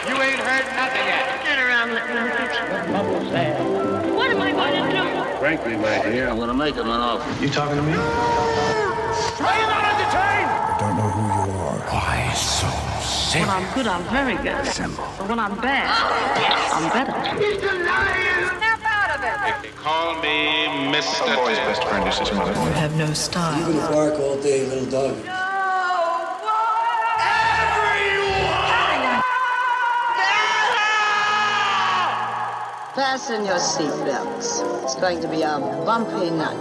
You ain't heard nothing yet. Turn around, let me look at you. What am I going to do? Frankly, my dear, I'm gonna make him an offer. You talking to me? are you not entertained? I don't know who you are. Why so serious? When I'm good, I'm very good. But when I'm bad, I'm better. He's a liar. Snap out of it. They call me Mr. Some boy's best friend is his mother. You have no style. You can bark all day, little dog. Fasten your seatbelts. It's going to be a bumpy night.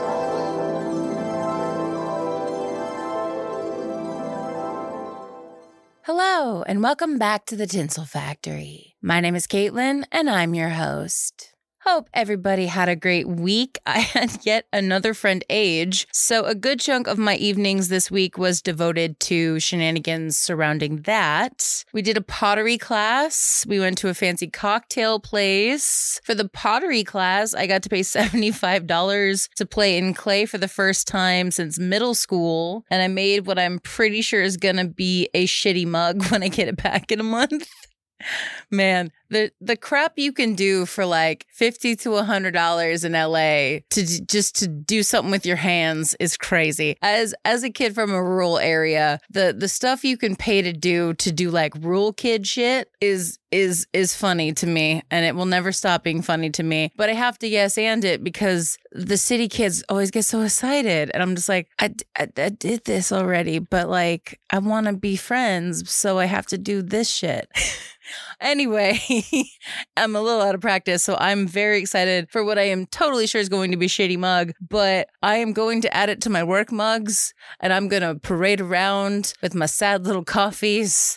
Hello, and welcome back to the Tinsel Factory. My name is Caitlin, and I'm your host. Hope everybody had a great week. I had yet another friend age, so a good chunk of my evenings this week was devoted to shenanigans surrounding that. We did a pottery class. We went to a fancy cocktail place. For the pottery class, I got to pay $75 to play in clay for the first time since middle school, and I made what I'm pretty sure is gonna be a shitty mug when I get it back in a month. Man, the crap you can do for like $50 to $100 in LA to do something with your hands is crazy. As a kid from a rural area, the stuff you can pay to do like rural kid shit is funny to me, and it will never stop being funny to me. But I have to yes and it because the city kids always get so excited, and I'm just like, I did this already, but like I want to be friends, so I have to do this shit. Anyway, I'm a little out of practice, so I'm very excited for what I am totally sure is going to be a shitty mug, but I am going to add it to my work mugs, and I'm going to parade around with my sad little coffees.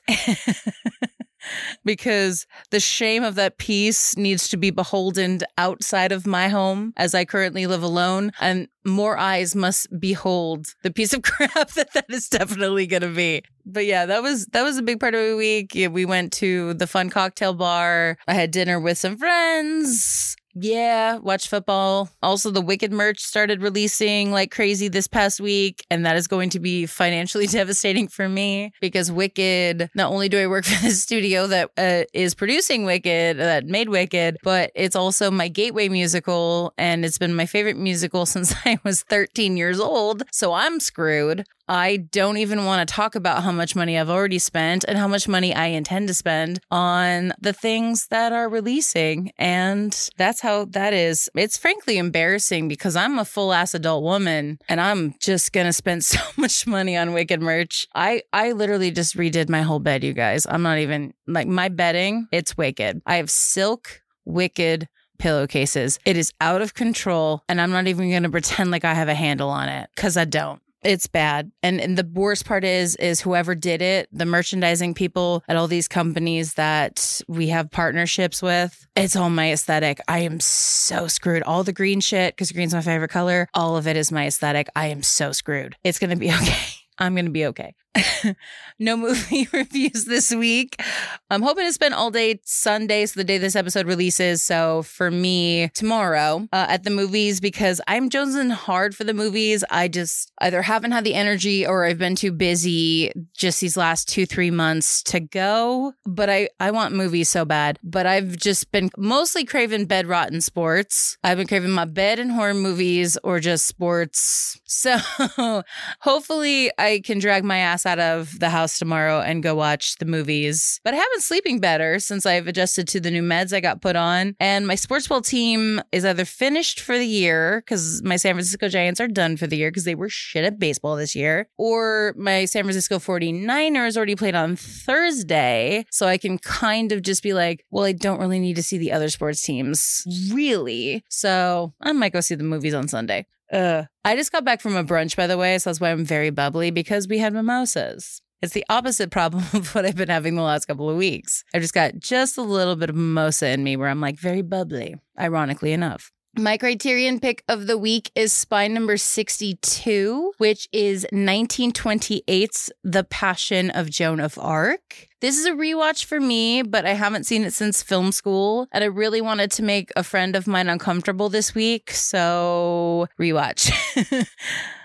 Because the shame of that piece needs to be beholden outside of my home as I currently live alone, and more eyes must behold the piece of crap that is definitely going to be. But yeah, that was a big part of my week. Yeah, we went to the fun cocktail bar. I had dinner with some friends. Yeah, watch football. Also, the Wicked merch started releasing like crazy this past week, and that is going to be financially devastating for me because Wicked, not only do I work for the studio that is producing Wicked, that made Wicked, but it's also my gateway musical, and it's been my favorite musical since I was 13 years old, so I'm screwed. I don't even want to talk about how much money I've already spent and how much money I intend to spend on the things that are releasing. And that's how that is. It's frankly embarrassing because I'm a full ass adult woman and I'm just going to spend so much money on Wicked merch. I literally just redid my whole bed, you guys. I'm not even like my bedding. It's Wicked. I have silk Wicked pillowcases. It is out of control. And I'm not even going to pretend like I have a handle on it because I don't. It's bad. And the worst part is whoever did it, the merchandising people at all these companies that we have partnerships with, it's all my aesthetic. I am so screwed. All the green shit, because green's my favorite color, all of it is my aesthetic. I am so screwed. It's going to be okay. I'm going to be okay. No movie reviews this week. I'm hoping to spend all day Sunday, so the day this episode releases. So for me, tomorrow at the movies, because I'm jonesing hard for the movies. I just either haven't had the energy or I've been too busy just these last 2-3 months to go. But I want movies so bad. But I've just been mostly craving bed rotten sports. I've been craving my bed and horror movies or just sports. So hopefully I can drag my ass out of the house tomorrow and go watch the movies. But I have been sleeping better since I've adjusted to the new meds I got put on. And my sports ball team is either finished for the year because my San Francisco Giants are done for the year because they were shit at baseball this year, or my San Francisco 49ers already played on Thursday. So I can kind of just be like, well, I don't really need to see the other sports teams, really. So I might go see the movies on Sunday. I just got back from a brunch, by the way, so that's why I'm very bubbly, because we had mimosas. It's the opposite problem of what I've been having the last couple of weeks. I've just got just a little bit of mimosa in me where I'm like very bubbly, ironically enough. My Criterion pick of the week is Spy Number 62, which is 1928's The Passion of Joan of Arc. This is a rewatch for me, but I haven't seen it since film school, and I really wanted to make a friend of mine uncomfortable this week, so rewatch.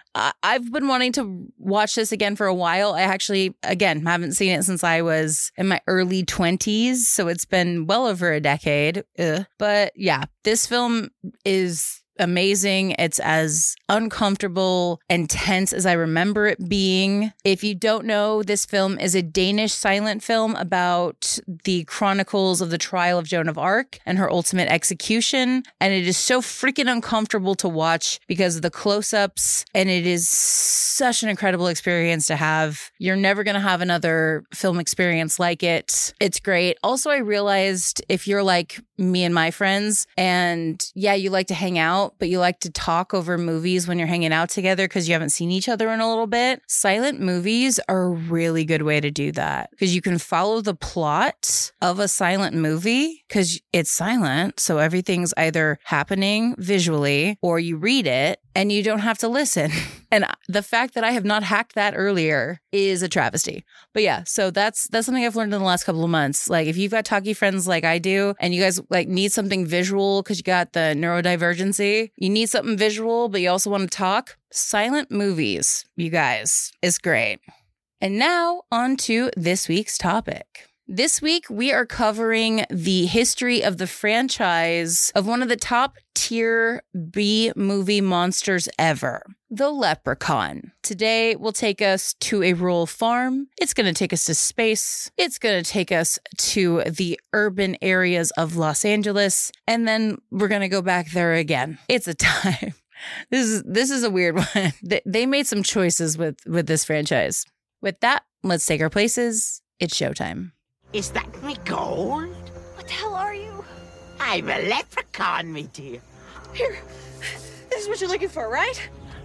I've been wanting to watch this again for a while. I actually, again, haven't seen it since I was in my early 20s. So it's been well over a decade. But yeah, this film is amazing. It's as uncomfortable and tense as I remember it being. If you don't know, this film is a Danish silent film about the chronicles of the trial of Joan of Arc and her ultimate execution. And it is so freaking uncomfortable to watch because of the close-ups. And it is such an incredible experience to have. You're never going to have another film experience like it. It's great. Also, I realized if you're like me and my friends, and yeah, you like to hang out, but you like to talk over movies when you're hanging out together because you haven't seen each other in a little bit. Silent movies are a really good way to do that because you can follow the plot of a silent movie because it's silent. So everything's either happening visually or you read it and you don't have to listen. And the fact that I have not hacked that earlier is a travesty. But yeah, so that's something I've learned in the last couple of months. Like if you've got talkie friends like I do and you guys like need something visual because you got the neurodivergency, you need something visual, but you also want to talk, silent movies, you guys, is great. And now on to this week's topic. This week, we are covering the history of the franchise of one of the top tier B movie monsters ever, the Leprechaun. Today will take us to a rural farm. It's going to take us to space. It's going to take us to the urban areas of Los Angeles. And then we're going to go back there again. It's a time. This is a weird one. They made some choices with this franchise. With that, let's take our places. It's showtime. Is that me gold? What the hell are you? I'm a leprechaun, me dear. Here, this is what you're looking for, right?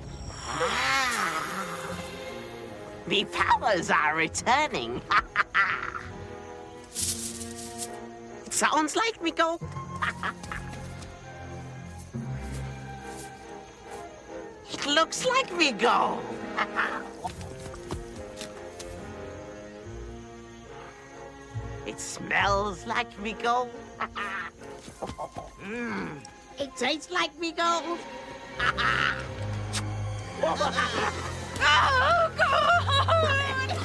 Me powers are returning. It sounds like me gold. It looks like me gold. It smells like me gold. It tastes like me gold. Oh, God!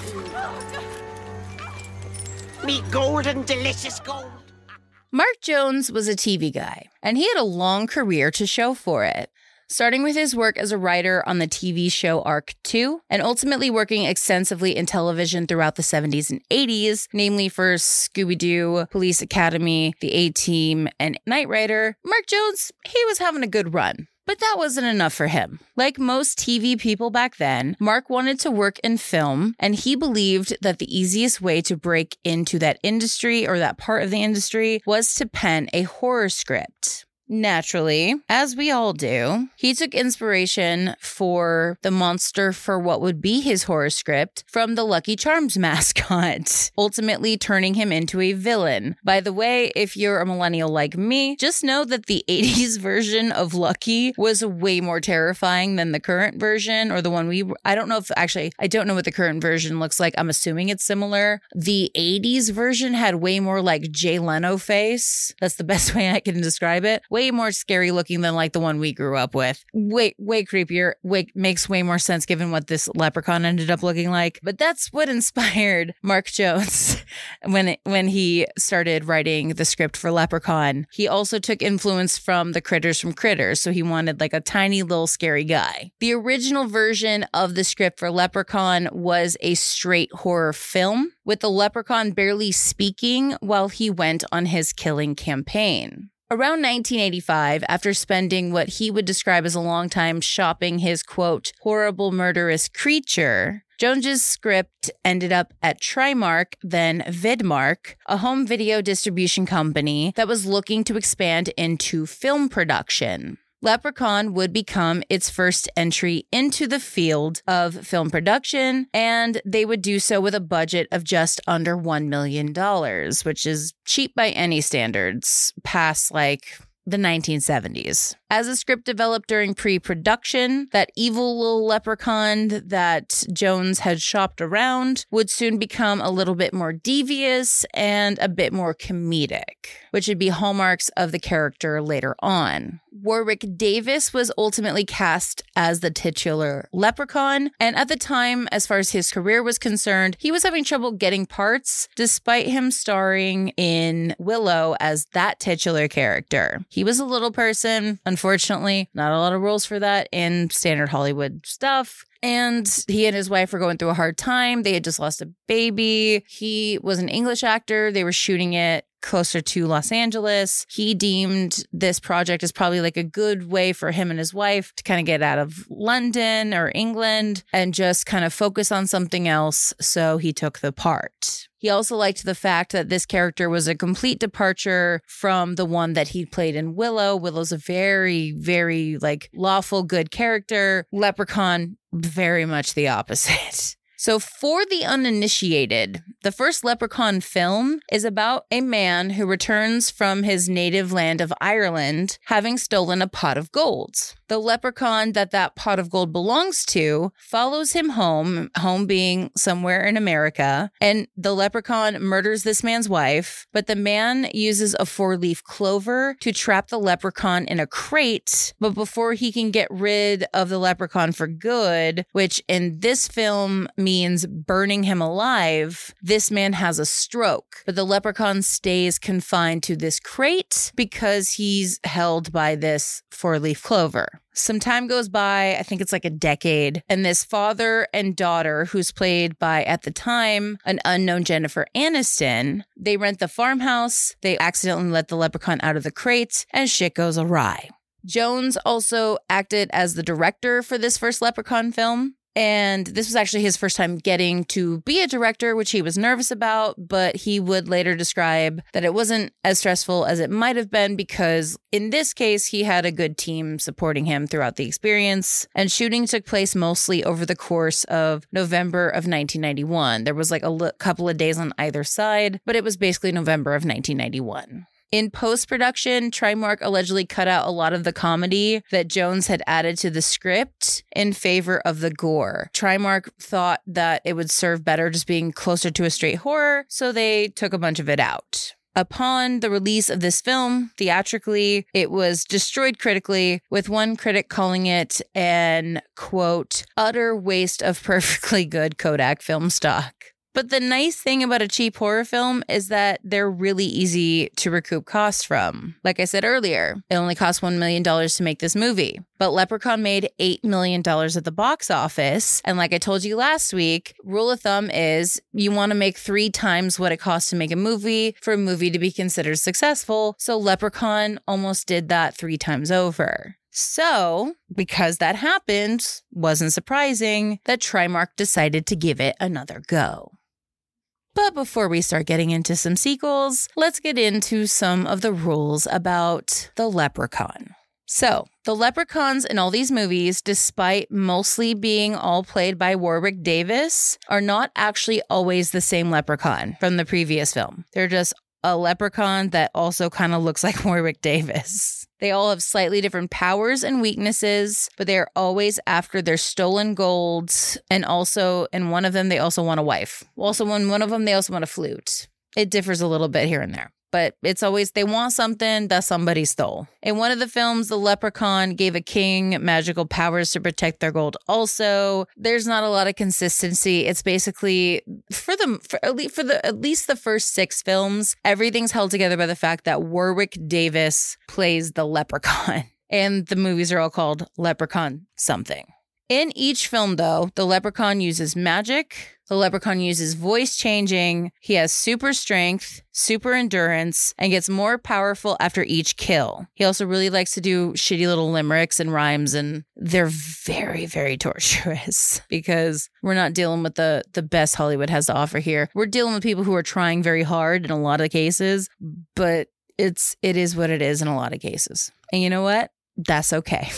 Me golden, delicious gold. Mark Jones was a TV guy, and he had a long career to show for it. Starting with his work as a writer on the TV show Arc 2, and ultimately working extensively in television throughout the 70s and 80s, namely for Scooby-Doo, Police Academy, The A-Team, and Knight Rider, Mark Jones, he was having a good run. But that wasn't enough for him. Like most TV people back then, Mark wanted to work in film, and he believed that the easiest way to break into that industry or that part of the industry was to pen a horror script. Naturally, as we all do, he took inspiration for the monster for what would be his horror script from the Lucky Charms mascot, ultimately turning him into a villain. By the way, if you're a millennial like me, just know that the 80s version of Lucky was way more terrifying than the current version or the one I don't know what the current version looks like. I'm assuming it's similar. The 80s version had way more like Jay Leno face. That's the best way I can describe it. Way more scary looking than like the one we grew up with. Way creepier. Makes way more sense given what this leprechaun ended up looking like. But that's what inspired Mark Jones when he started writing the script for Leprechaun. He also took influence from the critters from Critters, so he wanted like a tiny little scary guy. The original version of the script for Leprechaun was a straight horror film, with the leprechaun barely speaking while he went on his killing campaign. Around 1985, after spending what he would describe as a long time shopping his, quote, horrible murderous creature, Jones's script ended up at Trimark, then Vidmark, a home video distribution company that was looking to expand into film production. Leprechaun would become its first entry into the field of film production, and they would do so with a budget of just under $1 million, which is cheap by any standards, past like the 1970s. As the script developed during pre-production, that evil little leprechaun that Jones had shopped around would soon become a little bit more devious and a bit more comedic, which would be hallmarks of the character later on. Warwick Davis was ultimately cast as the titular leprechaun, and at the time, as far as his career was concerned, he was having trouble getting parts, despite him starring in Willow as that titular character. He was a little person, unfortunately, not a lot of roles for that in standard Hollywood stuff. And he and his wife were going through a hard time. They had just lost a baby. He was an English actor. They were shooting it closer to Los Angeles. He deemed this project as probably like a good way for him and his wife to kind of get out of London or England and just kind of focus on something else. So he took the part. He also liked the fact that this character was a complete departure from the one that he played in Willow. Willow's a very, very like lawful, good character. Leprechaun, very much the opposite. So for the uninitiated, the first Leprechaun film is about a man who returns from his native land of Ireland, having stolen a pot of gold. The leprechaun that pot of gold belongs to follows him home being somewhere in America, and the leprechaun murders this man's wife, but the man uses a 4-leaf clover to trap the leprechaun in a crate, but before he can get rid of the leprechaun for good, which in this film means burning him alive, this man has a stroke, but the leprechaun stays confined to this crate because he's held by this 4-leaf clover. Some time goes by, I think it's like a decade, and this father and daughter, who's played by, at the time, an unknown Jennifer Aniston, they rent the farmhouse, they accidentally let the leprechaun out of the crate, and shit goes awry. Jones also acted as the director for this first Leprechaun film. And this was actually his first time getting to be a director, which he was nervous about, but he would later describe that it wasn't as stressful as it might have been because in this case, he had a good team supporting him throughout the experience. And shooting took place mostly over the course of November of 1991. There was like a couple of days on either side, but it was basically November of 1991. In post-production, Trimark allegedly cut out a lot of the comedy that Jones had added to the script in favor of the gore. Trimark thought that it would serve better just being closer to a straight horror, so they took a bunch of it out. Upon the release of this film, theatrically, it was destroyed critically, with one critic calling it an, quote, utter waste of perfectly good Kodak film stock. But the nice thing about a cheap horror film is that they're really easy to recoup costs from. Like I said earlier, it only cost $1 million to make this movie. But Leprechaun made $8 million at the box office. And like I told you last week, rule of thumb is you want to make 3 times what it costs to make a movie for a movie to be considered successful. So Leprechaun almost did that 3 times over. So, because that happened, wasn't surprising that Trimark decided to give it another go. But before we start getting into some sequels, let's get into some of the rules about the Leprechaun. So, the leprechauns in all these movies, despite mostly being all played by Warwick Davis, are not actually always the same leprechaun from the previous film. They're just a leprechaun that also kind of looks like Warwick Davis. They all have slightly different powers and weaknesses, but they are always after their stolen gold. And also, in one of them, they also want a wife. Also, in one of them, they also want a flute. It differs a little bit here and there. But it's always, they want something that somebody stole. In one of the films, the leprechaun gave a king magical powers to protect their gold also. There's not a lot of consistency. It's basically, for at least the first 6 films, everything's held together by the fact that Warwick Davis plays the leprechaun. And the movies are all called Leprechaun something. In each film, though, the leprechaun uses magic. The leprechaun uses voice changing. He has super strength, super endurance, and gets more powerful after each kill. He also really likes to do shitty little limericks and rhymes, and they're very, very torturous because we're not dealing with the best Hollywood has to offer here. We're dealing with people who are trying very hard in a lot of cases, but it is what it is in a lot of cases. And you know what? That's okay.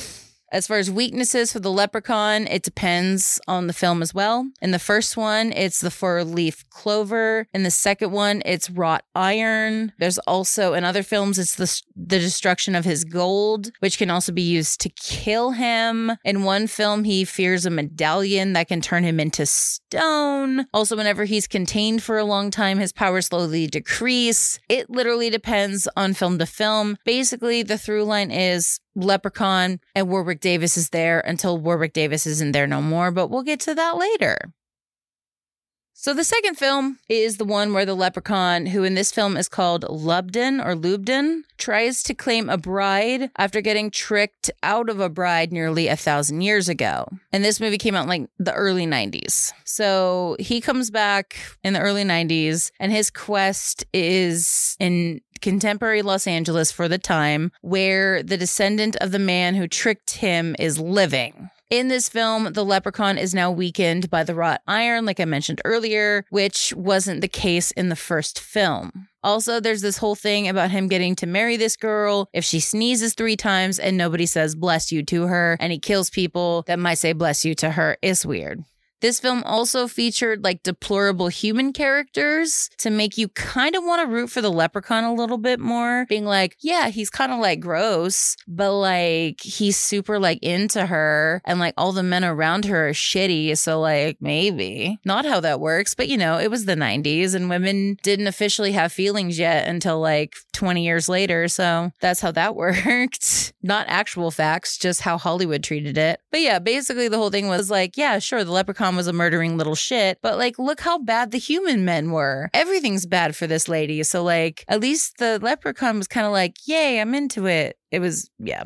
As far as weaknesses for the leprechaun, it depends on the film as well. In the first one, it's the 4-leaf clover. In the second one, it's wrought iron. There's also, in other films, it's the destruction of his gold, which can also be used to kill him. In one film, he fears a medallion that can turn him into stone. Also, whenever he's contained for a long time, his powers slowly decrease. It literally depends on film to film. Basically, the through line is Leprechaun and Warwick Davis is there until Warwick Davis isn't there no more, but we'll get to that later. So the second film is the one where the leprechaun, who in this film is called Lubden, tries to claim a bride after getting tricked out of a bride nearly 1,000 years ago. And this movie came out in like the early 90s. So he comes back in the early 90s and his quest is in contemporary Los Angeles for the time, where the descendant of the man who tricked him is living. In this film, the leprechaun is now weakened by the wrought iron, like I mentioned earlier, which wasn't the case in the first film. Also, there's this whole thing about him getting to marry this girl if she sneezes 3 times and nobody says bless you to her, and he kills people that might say bless you to her. It's weird. This film also featured like deplorable human characters to make you kind of want to root for the leprechaun a little bit more. Being like, yeah, he's kind of like gross, but like he's super like into her and like all the men around her are shitty. So like maybe not how that works, but you know, it was the 90s and women didn't officially have feelings yet until like 20 years later. So that's how that worked. Not actual facts, just how Hollywood treated it. But yeah, basically the whole thing was like, yeah, sure, the leprechaun was a murdering little shit, but like look how bad the human men were. Everything's bad for this lady. So like at least the leprechaun was kind of like, yay, I'm into it. It was, yeah.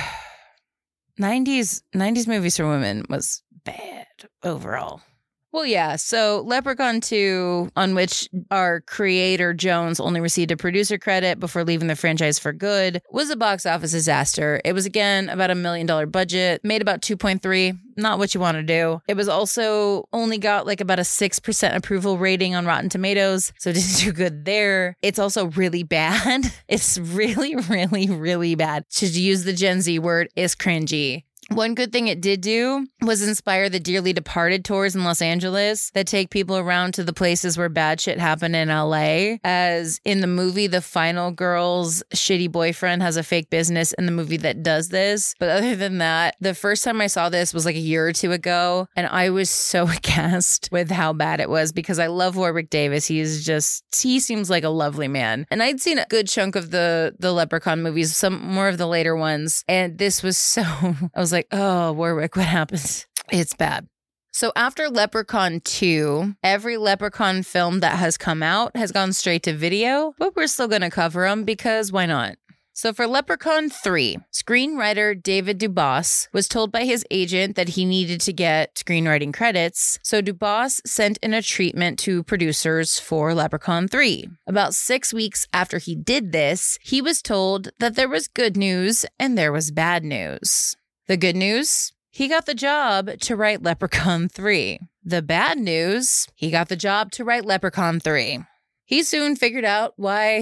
90s movies for women was bad overall. Well, yeah, so Leprechaun 2, on which our creator Jones only received a producer credit before leaving the franchise for good, was a box office disaster. It was, again, about $1 million budget, made about 2.3, not what you want to do. It was also only got like about a 6% approval rating on Rotten Tomatoes, so it didn't do good there. It's also really bad. It's really, really, really bad. To use the Gen Z word, is cringy. One good thing it did do was inspire the Dearly Departed tours in Los Angeles that take people around to the places where bad shit happened in LA. As in the movie, the final girl's shitty boyfriend has a fake business in the movie that does this. But other than that, the first time I saw this was like a year or two ago, and I was so aghast with how bad it was because I love Warwick Davis. He seems like a lovely man. And I'd seen a good chunk of the Leprechaun movies, some more of the later ones, and this was so, I was like, oh, Warwick, what happened? It's bad. So after Leprechaun 2, every Leprechaun film that has come out has gone straight to video, but we're still going to cover them because why not? So for Leprechaun 3, screenwriter David Dubas was told by his agent that he needed to get screenwriting credits, so Dubas sent in a treatment to producers for Leprechaun 3. About 6 weeks after he did this, he was told that there was good news and there was bad news. The good news? He got the job to write Leprechaun 3. The bad news? He got the job to write Leprechaun 3. He soon figured out why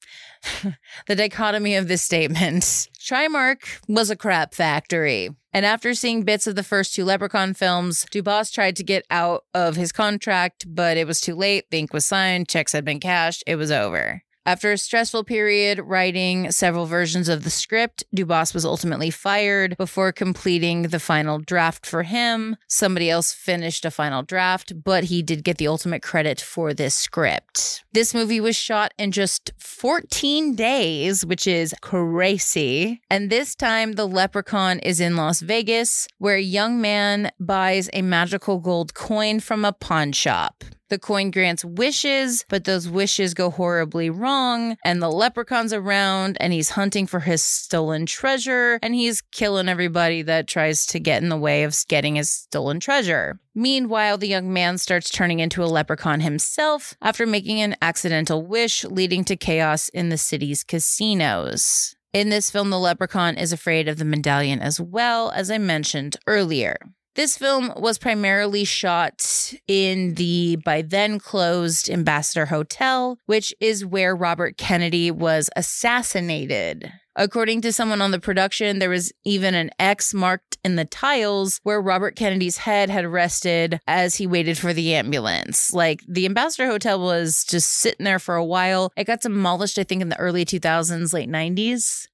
the dichotomy of this statement. Trimark was a crap factory. And after seeing bits of the first 2 Leprechaun films, Dubas tried to get out of his contract, but it was too late. The ink was signed, checks had been cashed, it was over. After a stressful period writing several versions of the script, Dubas was ultimately fired before completing the final draft for him. Somebody else finished a final draft, but he did get the ultimate credit for this script. This movie was shot in just 14 days, which is crazy. And this time, the Leprechaun is in Las Vegas, where a young man buys a magical gold coin from a pawn shop. The coin grants wishes, but those wishes go horribly wrong, and the leprechaun's around, and he's hunting for his stolen treasure, and he's killing everybody that tries to get in the way of getting his stolen treasure. Meanwhile, the young man starts turning into a leprechaun himself after making an accidental wish, leading to chaos in the city's casinos. In this film, the leprechaun is afraid of the medallion as well, as I mentioned earlier. This film was primarily shot in the by then closed Ambassador Hotel, which is where Robert Kennedy was assassinated. According to someone on the production, there was even an X marked in the tiles where Robert Kennedy's head had rested as he waited for the ambulance. Like, the Ambassador Hotel was just sitting there for a while. It got demolished, I think, in the early 2000s, late 90s.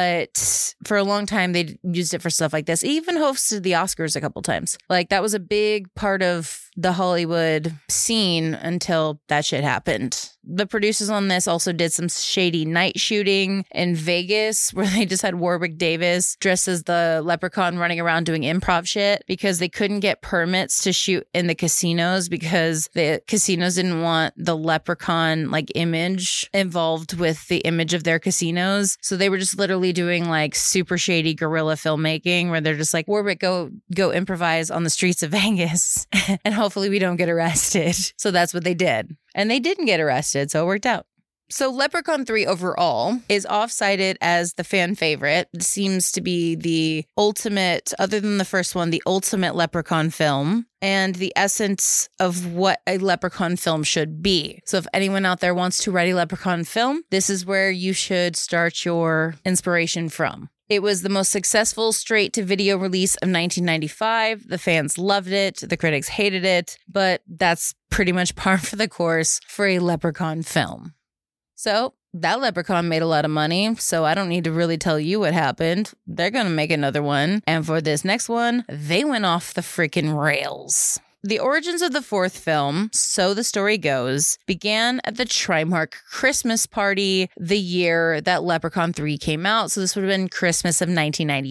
But for a long time, they used it for stuff like this. It even hosted the Oscars a couple times. Like, that was a big part of the Hollywood scene until that shit happened. The producers on this also did some shady night shooting in Vegas where they just had Warwick Davis dressed as the leprechaun running around doing improv shit because they couldn't get permits to shoot in the casinos because the casinos didn't want the leprechaun like image involved with the image of their casinos. So they were just literally doing like super shady guerrilla filmmaking where they're just like, Warwick, go improvise on the streets of Vegas and hopefully we don't get arrested. So that's what they did. And they didn't get arrested, so it worked out. So Leprechaun 3 overall is off-cited as the fan favorite. It seems to be the ultimate, other than the first one, the ultimate Leprechaun film and the essence of what a Leprechaun film should be. So if anyone out there wants to write a Leprechaun film, this is where you should start your inspiration from. It was the most successful straight-to-video release of 1995. The fans loved it. The critics hated it. But that's pretty much par for the course for a Leprechaun film. So that Leprechaun made a lot of money, so I don't need to really tell you what happened. They're going to make another one. And for this next one, they went off the freaking rails. The origins of the fourth film, so the story goes, began at the Trimark Christmas party the year that Leprechaun 3 came out. So this would have been Christmas of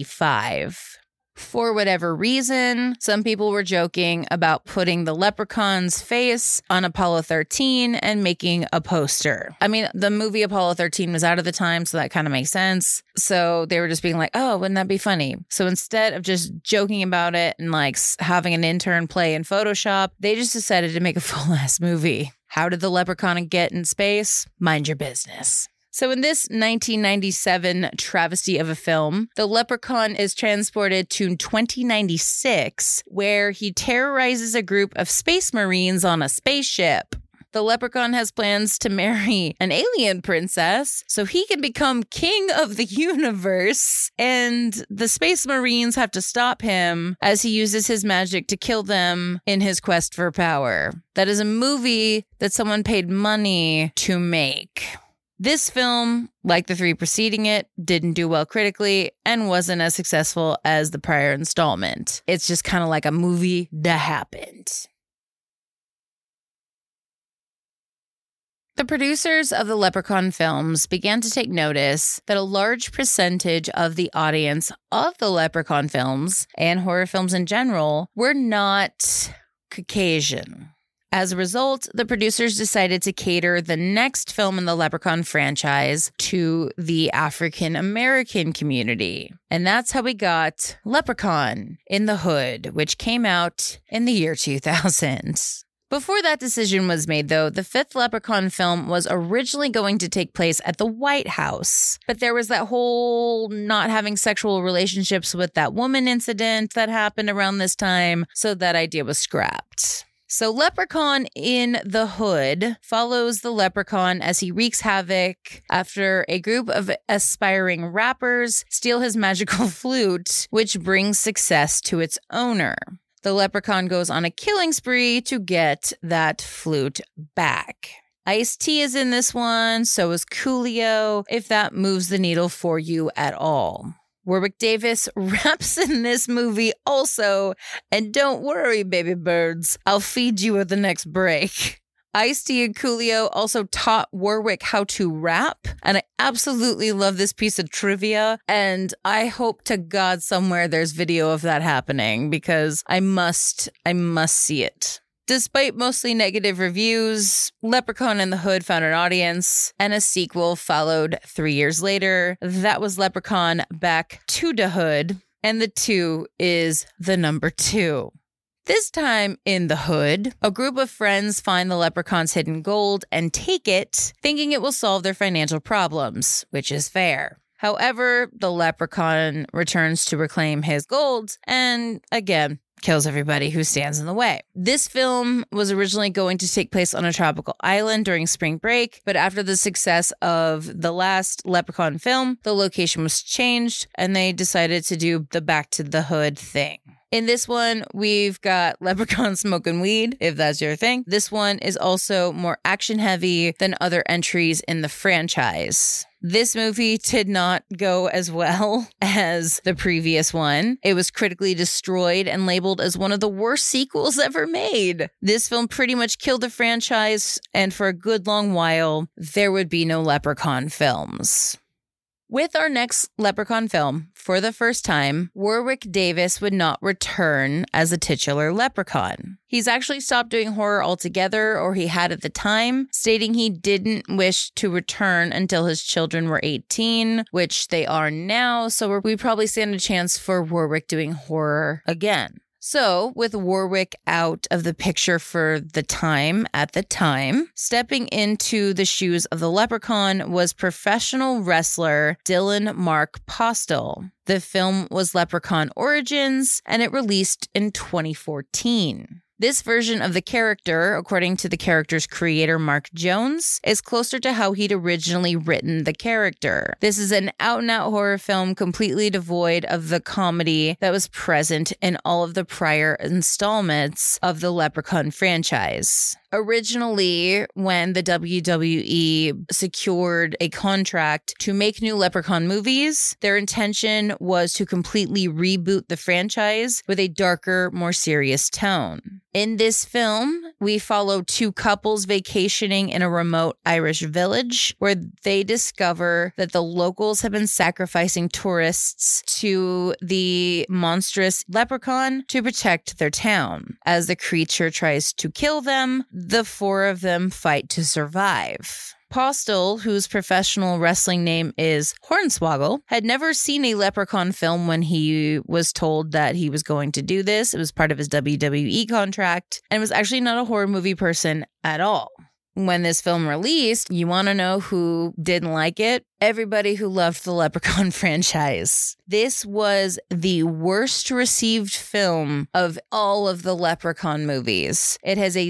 1995. For whatever reason, some people were joking about putting the leprechaun's face on Apollo 13 and making a poster. I mean, the movie Apollo 13 was out at the time, so that kind of makes sense. So they were just being like, oh, wouldn't that be funny? So instead of just joking about it and like having an intern play in Photoshop, they just decided to make a full-ass movie. How did the leprechaun get in space? Mind your business. So in this 1997 travesty of a film, the leprechaun is transported to 2096, where he terrorizes a group of space marines on a spaceship. The leprechaun has plans to marry an alien princess so he can become king of the universe, and the space marines have to stop him as he uses his magic to kill them in his quest for power. That is a movie that someone paid money to make. This film, like the three preceding it, didn't do well critically and wasn't as successful as the prior installment. It's just kind of like a movie that happened. The producers of the Leprechaun films began to take notice that a large percentage of the audience of the Leprechaun films, and horror films in general, were not Caucasian. As a result, the producers decided to cater the next film in the Leprechaun franchise to the African American community. And that's how we got Leprechaun in the Hood, which came out in the year 2000. Before that decision was made, though, the fifth Leprechaun film was originally going to take place at the White House. But there was that whole not having sexual relationships with that woman incident that happened around this time, so that idea was scrapped. So Leprechaun in the Hood follows the leprechaun as he wreaks havoc after a group of aspiring rappers steal his magical flute, which brings success to its owner. The leprechaun goes on a killing spree to get that flute back. Ice-T is in this one, so is Coolio, if that moves the needle for you at all. Warwick Davis raps in this movie also, and don't worry, baby birds, I'll feed you at the next break. Ice-T and Coolio also taught Warwick how to rap, and I absolutely love this piece of trivia, and I hope to God somewhere there's video of that happening, because I must see it. Despite mostly negative reviews, Leprechaun in the Hood found an audience, and a sequel followed 3 years later. That was Leprechaun Back to the Hood, and the 2 is the number 2. This time in the Hood, a group of friends find the leprechaun's hidden gold and take it, thinking it will solve their financial problems, which is fair. However, the leprechaun returns to reclaim his gold and, again, kills everybody who stands in the way. This film was originally going to take place on a tropical island during spring break, but after the success of the last Leprechaun film, the location was changed and they decided to do the Back to the Hood thing. In this one, we've got Leprechaun smoking weed, if that's your thing. This one is also more action heavy than other entries in the franchise. This movie did not go as well as the previous one. It was critically destroyed and labeled as one of the worst sequels ever made. This film pretty much killed the franchise, and for a good long while, there would be no Leprechaun films. With our next Leprechaun film, for the first time, Warwick Davis would not return as a titular Leprechaun. He's actually stopped doing horror altogether, or he had at the time, stating he didn't wish to return until his children were 18, which they are now, so we probably stand a chance for Warwick doing horror again. So, with Warwick out of the picture for the time, stepping into the shoes of the Leprechaun was professional wrestler Dylan Mark Postel. The film was Leprechaun Origins, and it released in 2014. This version of the character, according to the character's creator Mark Jones, is closer to how he'd originally written the character. This is an out-and-out horror film completely devoid of the comedy that was present in all of the prior installments of the Leprechaun franchise. Originally, when the WWE secured a contract to make new Leprechaun movies, their intention was to completely reboot the franchise with a darker, more serious tone. In this film, we follow two couples vacationing in a remote Irish village where they discover that the locals have been sacrificing tourists to the monstrous leprechaun to protect their town. As the creature tries to kill them, the four of them fight to survive. Postel, whose professional wrestling name is Hornswoggle, had never seen a Leprechaun film when he was told that he was going to do this. It was part of his WWE contract and was actually not a horror movie person at all. When this film released, you want to know who didn't like it? Everybody who loved the Leprechaun franchise. This was the worst received film of all of the Leprechaun movies. It has a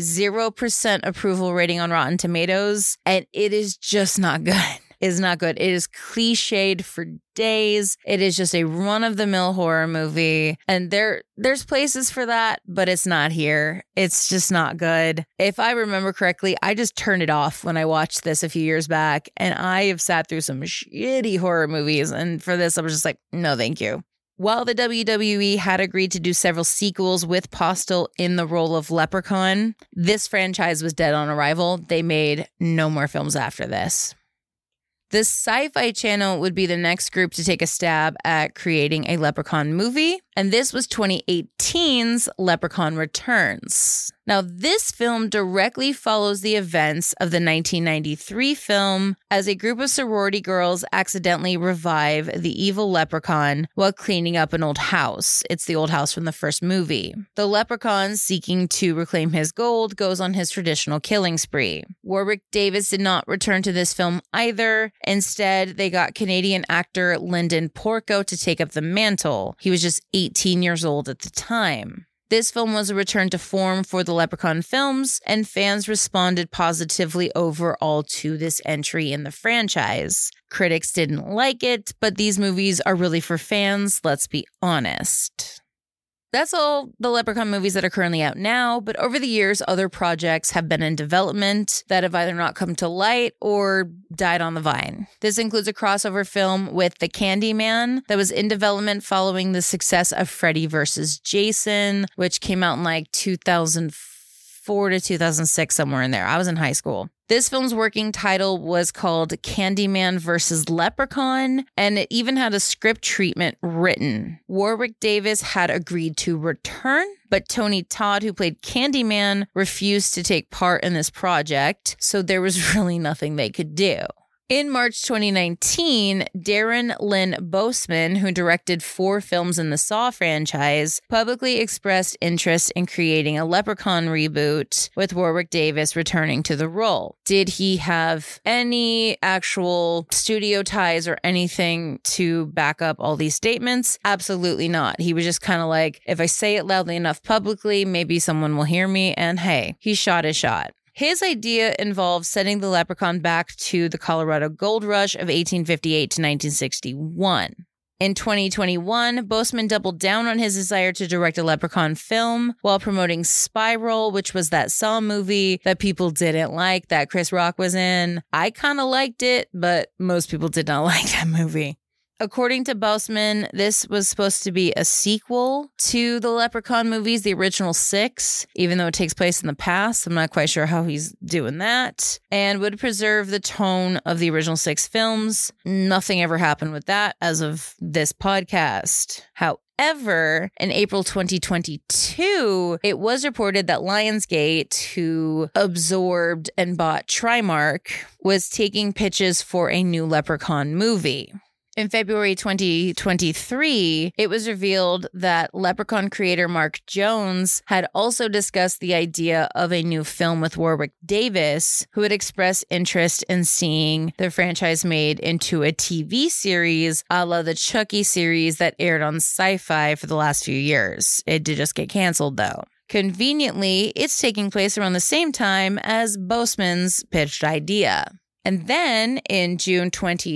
0% approval rating on Rotten Tomatoes, and it is just not good. Is not good. It is cliched for days. It is just a run-of-the-mill horror movie. And there's places for that, but it's not here. It's just not good. If I remember correctly, I just turned it off when I watched this a few years back. And I have sat through some shitty horror movies. And for this, I was just like, no, thank you. While the WWE had agreed to do several sequels with Postel in the role of Leprechaun, this franchise was dead on arrival. They made no more films after this. The Sci-Fi Channel would be the next group to take a stab at creating a Leprechaun movie, and this was 2018's Leprechaun Returns. Now, this film directly follows the events of the 1993 film as a group of sorority girls accidentally revive the evil leprechaun while cleaning up an old house. It's the old house from the first movie. The leprechaun, seeking to reclaim his gold, goes on his traditional killing spree. Warwick Davis did not return to this film either. Instead, they got Canadian actor Lyndon Porco to take up the mantle. He was just 18 years old at the time. This film was a return to form for the Leprechaun films, and fans responded positively overall to this entry in the franchise. Critics didn't like it, but these movies are really for fans, let's be honest. That's all the Leprechaun movies that are currently out now, but over the years, other projects have been in development that have either not come to light or died on the vine. This includes a crossover film with The Candyman that was in development following the success of Freddy vs. Jason, which came out in like 2004 to 2006, somewhere in there. I was in high school. This film's working title was called Candyman vs. Leprechaun, and it even had a script treatment written. Warwick Davis had agreed to return, but Tony Todd, who played Candyman, refused to take part in this project, so there was really nothing they could do. In March 2019, Darren Lynn Bousman, who directed 4 films in the Saw franchise, publicly expressed interest in creating a Leprechaun reboot with Warwick Davis returning to the role. Did he have any actual studio ties or anything to back up all these statements? Absolutely not. He was just kind of like, if I say it loudly enough publicly, maybe someone will hear me, and hey, he shot his shot. His idea involved sending the Leprechaun back to the Colorado Gold Rush of 1858 to 1961. In 2021, Bousman doubled down on his desire to direct a Leprechaun film while promoting Spiral, which was that Saw movie that people didn't like, that Chris Rock was in. I kind of liked it, but most people did not like that movie. According to Bousman, this was supposed to be a sequel to the Leprechaun movies, the original 6, even though it takes place in the past. I'm not quite sure how he's doing that, and would preserve the tone of the original 6 films. Nothing ever happened with that as of this podcast. However, in April 2022, it was reported that Lionsgate, who absorbed and bought Trimark, was taking pitches for a new Leprechaun movie. In February 2023, it was revealed that Leprechaun creator Mark Jones had also discussed the idea of a new film with Warwick Davis, who had expressed interest in seeing the franchise made into a TV series a la the Chucky series that aired on Sci-Fi for the last few years. It did just get canceled, though. Conveniently, it's taking place around the same time as Bousman's pitched idea. And then in June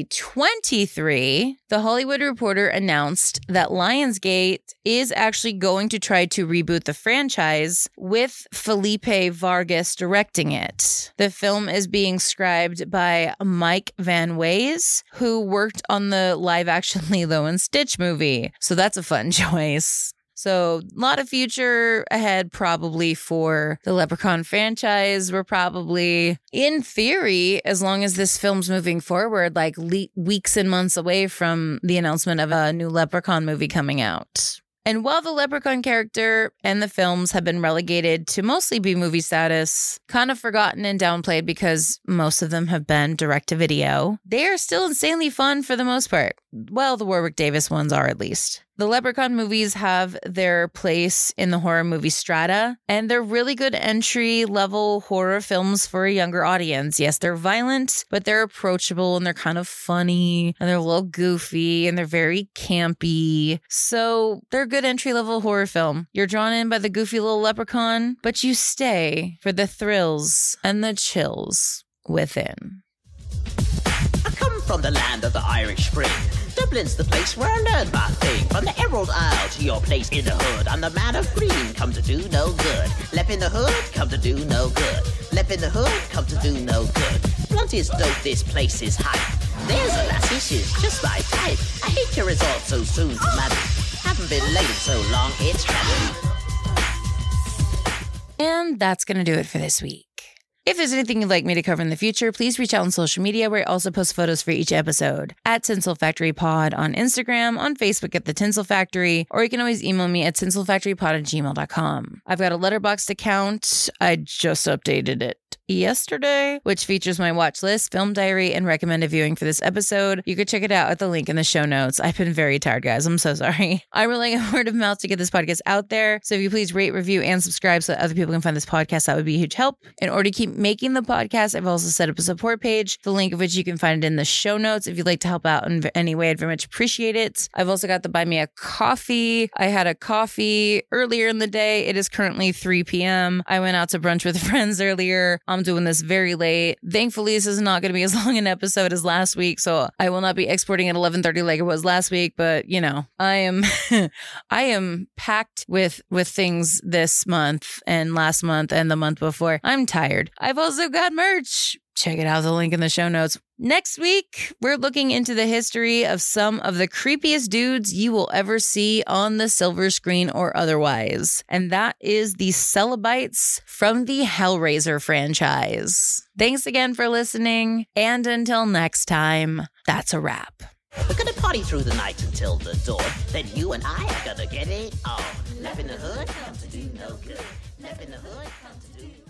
2023, The Hollywood Reporter announced that Lionsgate is actually going to try to reboot the franchise with Felipe Vargas directing it. The film is being scribed by Mike Van Ways, who worked on the live-action Lilo and Stitch movie. So that's a fun choice. So a lot of future ahead probably for the Leprechaun franchise. We're probably, in theory, as long as this film's moving forward, like weeks and months away from the announcement of a new Leprechaun movie coming out. And while the Leprechaun character and the films have been relegated to mostly B-movie status, kind of forgotten and downplayed because most of them have been direct-to-video, they are still insanely fun for the most part. Well, the Warwick Davis ones are, at least. The Leprechaun movies have their place in the horror movie strata, and they're really good entry-level horror films for a younger audience. Yes, they're violent, but they're approachable, and they're kind of funny, and they're a little goofy, and they're very campy. So they're a good entry-level horror film. You're drawn in by the goofy little leprechaun, but you stay for the thrills and the chills within. I come from the land of the Irish Spring. Dublin's the place where I learned my thing. From the Emerald Isle to your place in the hood, I'm the man of green, come to do no good. Left in the hood, come to do no good. Left in the hood, come to do no good. Blunt is dope, this place is hype. There's a lassie, she's just my type. I hate your resort so soon to marry. Haven't been late in so long, it's tragedy. And that's going to do it for this week. If there's anything you'd like me to cover in the future, please reach out on social media where I also post photos for each episode. At Tinsel Factory Pod on Instagram, on Facebook at The Tinsel Factory, or you can always email me at tinselfactorypod@gmail.com. I've got a Letterboxd account. I just updated it yesterday, which features my watch list, film diary, and recommended viewing for this episode. You could check it out at the link in the show notes. I've been very tired, guys. I'm so sorry. I'm relying on word of mouth to get this podcast out there. So if you please rate, review, and subscribe so that other people can find this podcast, that would be a huge help. In order to keep making the podcast, I've also set up a support page, the link of which you can find in the show notes. If you'd like to help out in any way, I'd very much appreciate it. I've also got the Buy Me a Coffee. I had a coffee earlier in the day. It is currently 3 p.m. I went out to brunch with friends earlier. I'm doing this very late. Thankfully, this is not going to be as long an episode as last week, so I will not be exporting at 11:30 like it was last week, but you know, I am packed with things this month and last month and the month before. I'm tired. I've also got merch. Check it out, the link in the show notes. Next week, we're looking into the history of some of the creepiest dudes you will ever see on the silver screen or otherwise. And that is the Cenobites from the Hellraiser franchise. Thanks again for listening. And until next time, that's a wrap. We're gonna party through the night until the dawn. Then you and I are gonna get it on. Left in the hood, come to do no good. Left in the hood, come to do